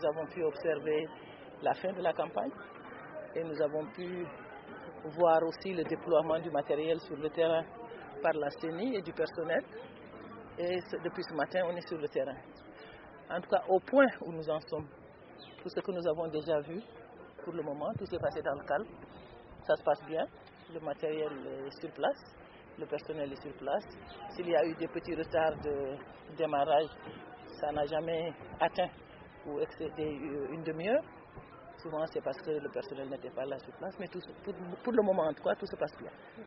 nous avons pu observer la fin de la campagne et nous avons pu voir aussi le déploiement du matériel sur le terrain par la CENI et du personnel. Et depuis ce matin, on est sur le terrain. En tout cas, au point où nous en sommes, tout ce que nous avons déjà vu pour le moment, tout s'est passé dans le calme. Ça se passe bien, le matériel est sur place, le personnel est sur place. S'il y a eu des petits retards de démarrage, ça n'a jamais atteint ou excédé une demi-heure. Souvent, c'est parce que le personnel n'était pas là sur place, mais pour le moment, en tout cas, tout se passe bien.